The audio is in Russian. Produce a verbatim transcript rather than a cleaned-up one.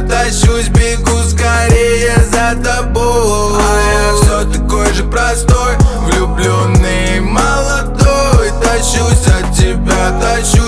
тащусь, бегу скорее за тобой. А я все такой же простой, влюбленный, молодой. Тащусь от тебя, тащусь